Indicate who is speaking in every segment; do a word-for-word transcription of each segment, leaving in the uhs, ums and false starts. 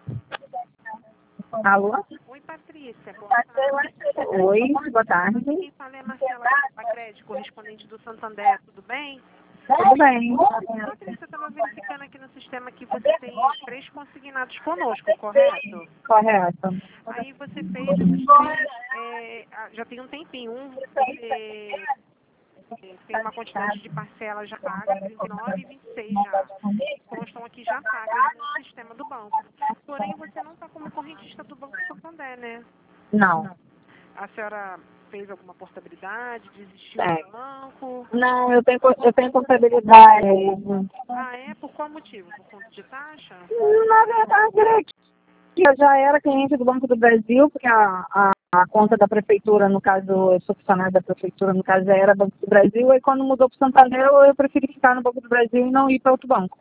Speaker 1: Alô?
Speaker 2: Oi, Patrícia. Boa tarde.
Speaker 1: Oi, boa tarde.
Speaker 2: Quem fala é a Marcela Pacred, correspondente do Santander. Tudo bem?
Speaker 1: Tudo bem?
Speaker 2: Patrícia, eu estava verificando aqui no sistema que você tem três consignados conosco, correto?
Speaker 1: Correto.
Speaker 2: Aí você fez esses três, é, ah, já tem um tempinho. Um, você é, tem uma quantidade de parcelas já paga, trinta e nove e vinte e seis já. Constam aqui já pagas no sistema do banco. Porém, você não está como correntista do Banco Santander, né?
Speaker 1: Não.
Speaker 2: A senhora fez alguma portabilidade, desistiu
Speaker 1: É.
Speaker 2: do banco?
Speaker 1: Não, eu tenho, eu tenho contabilidade.
Speaker 2: Ah, é? Por qual motivo? Por conta de taxa?
Speaker 1: Na verdade, é que eu já era cliente do Banco do Brasil, porque a, a, a conta da prefeitura, no caso, eu sou funcionária da prefeitura, no caso, já era Banco do Brasil, e quando mudou para o Santander, eu, eu preferi ficar no Banco do Brasil e não ir para outro banco.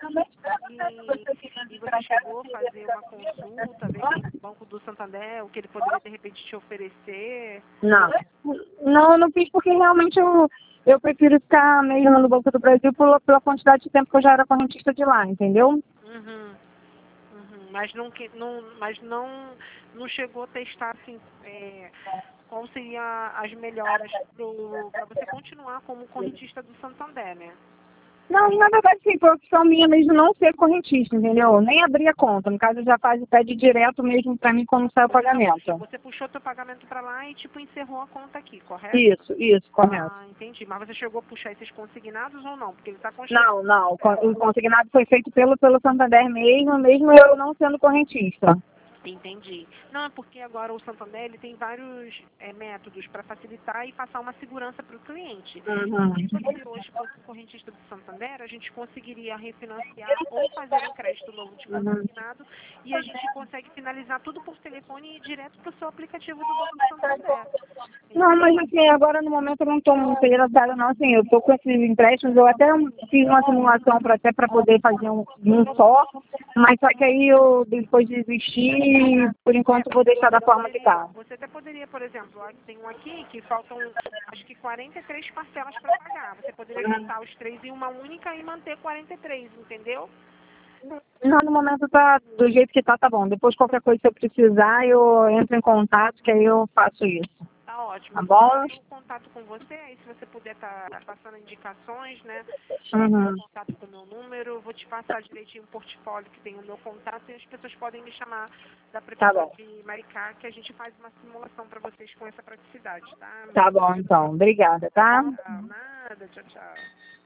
Speaker 2: E, e você chegou a fazer uma consulta, ver que o Banco do Santander, o que ele poderia de repente te oferecer?
Speaker 1: Não. Não, eu não fiz porque realmente eu, eu prefiro ficar mesmo no Banco do Brasil pela, pela quantidade de tempo que eu já era correntista de lá, entendeu?
Speaker 2: Uhum. Uhum. Mas não, que- não, mas não, não chegou a testar assim, é, qual seria as melhoras para você continuar como correntista do Santander, né?
Speaker 1: Não, na verdade, sim, foi opção minha mesmo não ser correntista, entendeu? Nem abrir a conta. No caso, já faz o pede direto mesmo para mim quando sai o pagamento.
Speaker 2: Você puxou teu pagamento para lá e tipo encerrou a conta aqui, correto?
Speaker 1: Isso, isso, correto.
Speaker 2: Ah, entendi. Mas você chegou a puxar esses consignados ou não? Porque ele está constando.
Speaker 1: Não, não. O con- o consignado foi feito pelo, pelo Santander mesmo, mesmo eu não sendo correntista.
Speaker 2: Entendi. Não, é porque agora o Santander ele tem vários é, métodos para facilitar e passar uma segurança para o cliente.
Speaker 1: Uhum.
Speaker 2: Se você hoje fosse correntista do Santander, a gente conseguiria refinanciar ou fazer um crédito novo de consignado e a gente consegue finalizar tudo por telefone e ir direto para o seu aplicativo do Banco Santander.
Speaker 1: Não, mas assim, agora no momento eu não estou muito interessada não, assim, eu estou com esses empréstimos, eu até fiz uma simulação para até para poder fazer um, um só, mas só que aí eu depois desisti, por enquanto eu vou deixar da forma que está.
Speaker 2: Você até poderia, por exemplo, ó, tem um aqui que faltam acho que quarenta e três parcelas para pagar. Você poderia juntar os três em uma única e manter quarenta e três, entendeu?
Speaker 1: Não, no momento tá do jeito que tá, tá bom. Depois qualquer coisa que eu precisar, eu entro em contato, que aí eu faço isso.
Speaker 2: Tá ótimo.
Speaker 1: Tá
Speaker 2: Eu
Speaker 1: bom?
Speaker 2: vou em contato com você, aí se você puder estar passando indicações, né?
Speaker 1: Uhum.
Speaker 2: Contato com o meu número, eu vou te passar direitinho um portfólio que tem o meu contato e as pessoas podem me chamar da
Speaker 1: Tá
Speaker 2: prefeitura
Speaker 1: bom.
Speaker 2: de Maricá, que a gente faz uma simulação para vocês com essa praticidade, tá?
Speaker 1: Tá bom, então. Obrigada, tá?
Speaker 2: Não, nada, tchau, tchau.